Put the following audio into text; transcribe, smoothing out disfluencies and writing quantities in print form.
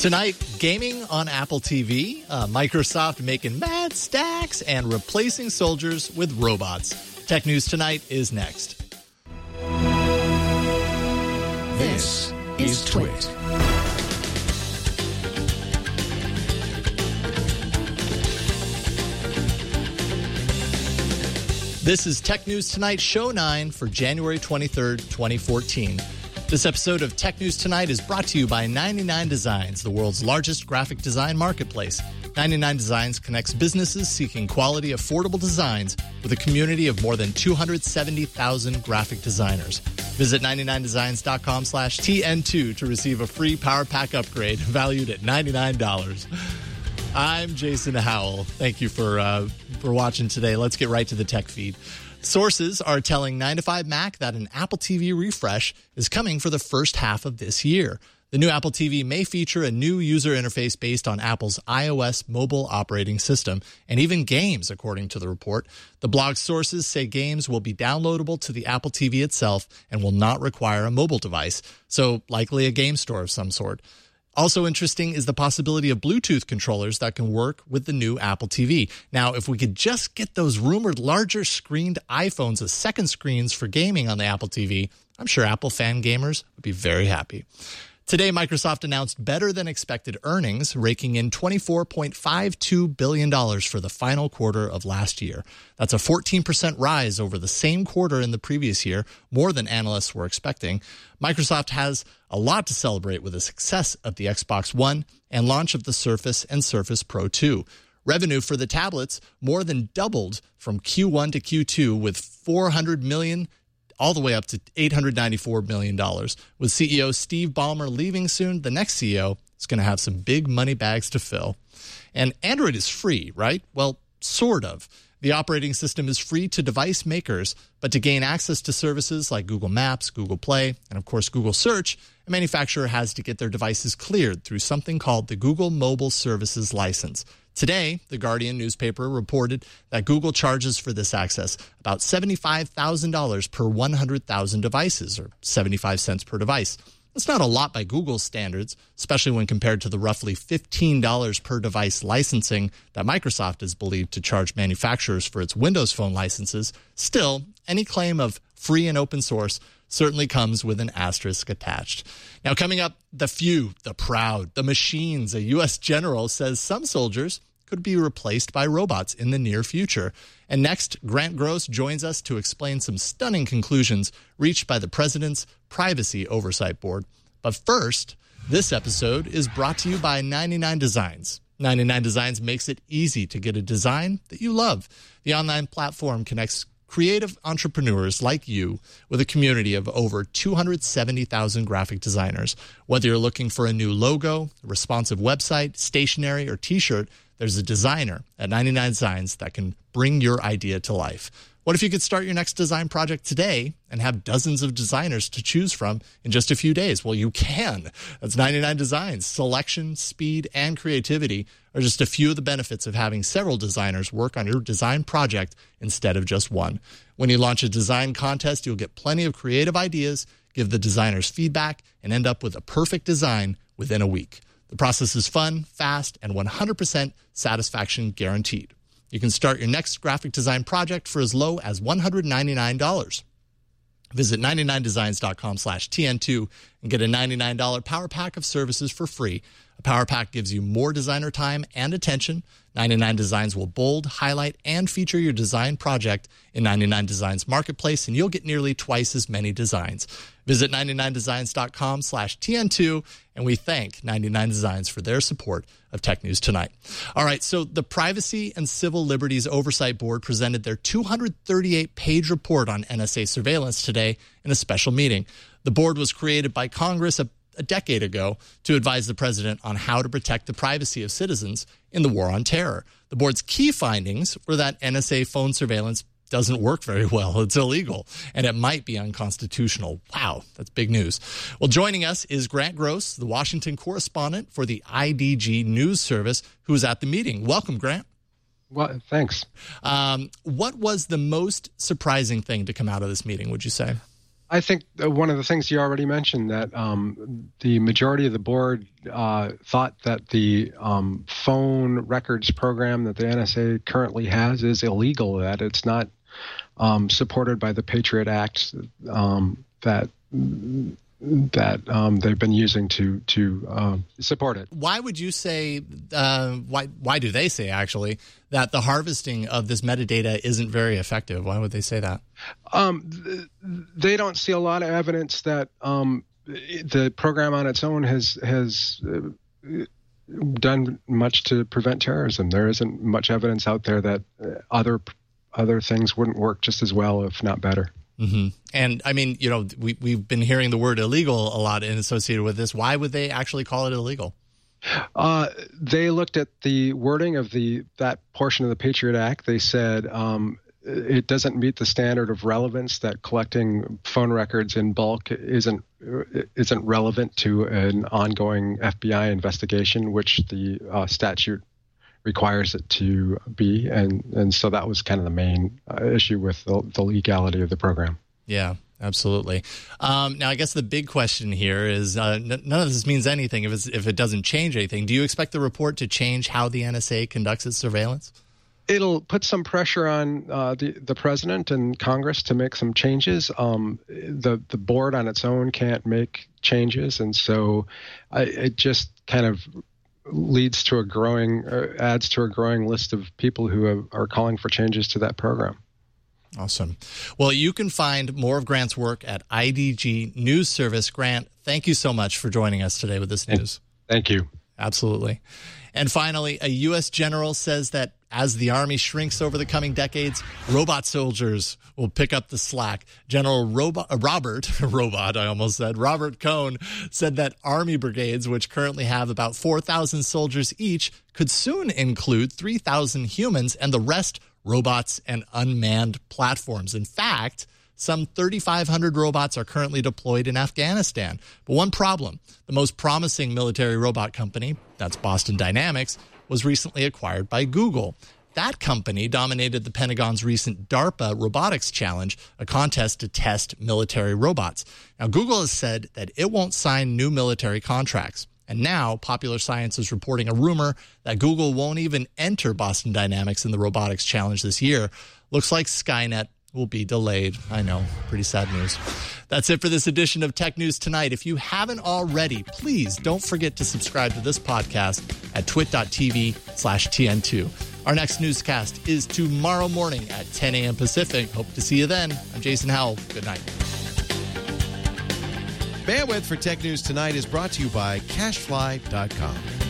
Tonight, gaming on Apple TV, Microsoft making mad stacks, and replacing soldiers with robots. Tech News Tonight is next. This is Twit. This is Tech News Tonight, Show 9 for January 23rd, 2014. This episode of Tech News Tonight is brought to you by 99 Designs, the world's largest graphic design marketplace. 99 Designs connects businesses seeking quality, affordable designs with a community of more than 270,000 graphic designers. Visit 99designs.com/TN2 to receive a free Power Pack upgrade valued at $99. I'm Jason Howell. Thank you for watching today. Let's get right to the tech feed. Sources are telling 9to5Mac that an Apple TV refresh is coming for the first half of this year. The new Apple TV may feature a new user interface based on Apple's iOS mobile operating system and even games, according to the report. The blog's sources say games will be downloadable to the Apple TV itself and will not require a mobile device, so likely a game store of some sort. Also interesting is the possibility of Bluetooth controllers that can work with the new Apple TV. Now, if we could just get those rumored larger screened iPhones as second screens for gaming on the Apple TV, I'm sure Apple fan gamers would be very happy. Today, Microsoft announced better than expected earnings, raking in $24.52 billion for the final quarter of last year. That's a 14% rise over the same quarter in the previous year, more than analysts were expecting. Microsoft has a lot to celebrate with the success of the Xbox One and launch of the Surface and Surface Pro 2. Revenue for the tablets more than doubled from Q1 to Q2 with $400 million all the way up to $894 million. With CEO Steve Ballmer leaving soon, the next CEO is going to have some big money bags to fill. And Android is free, right? Well, sort of. The operating system is free to device makers, but to gain access to services like Google Maps, Google Play, and of course Google Search, a manufacturer has to get their devices cleared through something called the Google Mobile Services License. Today, the Guardian newspaper reported that Google charges for this access about $75,000 per 100,000 devices, or 75 cents per device. That's not a lot by Google's standards, especially when compared to the roughly $15 per device licensing that Microsoft is believed to charge manufacturers for its Windows Phone licenses. Still, any claim of free and open source certainly comes with an asterisk attached. Now, coming up, the few, the proud, the machines. A U.S. general says some soldiers could be replaced by robots in the near future. And next, Grant Gross joins us to explain some stunning conclusions reached by the president's Privacy Oversight Board. But first, this episode is brought to you by 99 Designs. 99 Designs makes it easy to get a design that you love. The online platform connects creative entrepreneurs like you with a community of over 270,000 graphic designers. Whether you're looking for a new logo, a responsive website, stationery, or t-shirt, there's a designer at 99 Designs that can bring your idea to life. What if you could start your next design project today and have dozens of designers to choose from in just a few days? Well, you can. That's 99 Designs. Selection, speed, and creativity are just a few of the benefits of having several designers work on your design project instead of just one. When you launch a design contest, you'll get plenty of creative ideas, give the designers feedback, and end up with a perfect design within a week. The process is fun, fast, and 100% satisfaction guaranteed. You can start your next graphic design project for as low as $199. Visit 99designs.com/TN2 and get a $99 Power Pack of services for free. A Power Pack gives you more designer time and attention. 99 Designs will bold, highlight, and feature your design project in 99 Designs Marketplace, and you'll get nearly twice as many designs. Visit 99designs.com/TN2, and we thank 99 Designs for their support of Tech News Tonight. All right, so the Privacy and Civil Liberties Oversight Board presented their 238-page report on NSA surveillance today in a special meeting. The board was created by Congress a decade ago to advise the president on how to protect the privacy of citizens in the war on terror. The board's key findings were that NSA phone surveillance doesn't work very well. It's illegal, and it might be unconstitutional. Wow, that's big news. Well, joining us is Grant Gross, the Washington correspondent for the IDG News Service, who was at the meeting. Welcome, Grant. Well, thanks. What was the most surprising thing to come out of this meeting, would you say? I think one of the things you already mentioned, that the majority of the board thought that the phone records program that the NSA currently has is illegal, that it's not supported by the Patriot Act that they've been using to support it. Why would you say, why do they say, actually, that the harvesting of this metadata isn't very effective? Why would they say that? They don't see a lot of evidence that the program on its own has done much to prevent terrorism. There isn't much evidence out there that other things wouldn't work just as well, if not better. Mm-hmm. And I mean, we've been hearing the word illegal a lot associated with this. Why would they actually call it illegal? They looked at the wording of that portion of the Patriot Act. They said it doesn't meet the standard of relevance, that collecting phone records in bulk isn't relevant to an ongoing FBI investigation, which the statute requires it to be, and so that was kind of the main issue with the legality of the program. Yeah, absolutely. Now, I guess the big question here is none of this means anything if it doesn't change anything. Do you expect the report to change how the NSA conducts its surveillance? It'll put some pressure on the president and Congress to make some changes. The board on its own can't make changes, and so it just kind of adds to a growing list of people who are calling for changes to that program. Awesome. Well, you can find more of Grant's work at IDG News Service. Grant, thank you so much for joining us today with this news. Thank you. Absolutely. And finally, a U.S. general says that as the Army shrinks over the coming decades, robot soldiers will pick up the slack. General Robert Cohn said that Army brigades, which currently have about 4,000 soldiers each, could soon include 3,000 humans and the rest robots and unmanned platforms. In fact, some 3,500 robots are currently deployed in Afghanistan. But one problem, the most promising military robot company, that's Boston Dynamics, was recently acquired by Google. That company dominated the Pentagon's recent DARPA Robotics Challenge, a contest to test military robots. Now, Google has said that it won't sign new military contracts. And now, Popular Science is reporting a rumor that Google won't even enter Boston Dynamics in the Robotics Challenge this year. Looks like Skynet will be delayed. I know, pretty sad news. That's it for this edition of Tech News Tonight. If you haven't already, please don't forget to subscribe to this podcast at twit.tv/TN2. Our next newscast is tomorrow morning at 10 a.m. Pacific. Hope to see you then. I'm Jason Howell. Good night. Bandwidth for Tech News Tonight is brought to you by CashFly.com.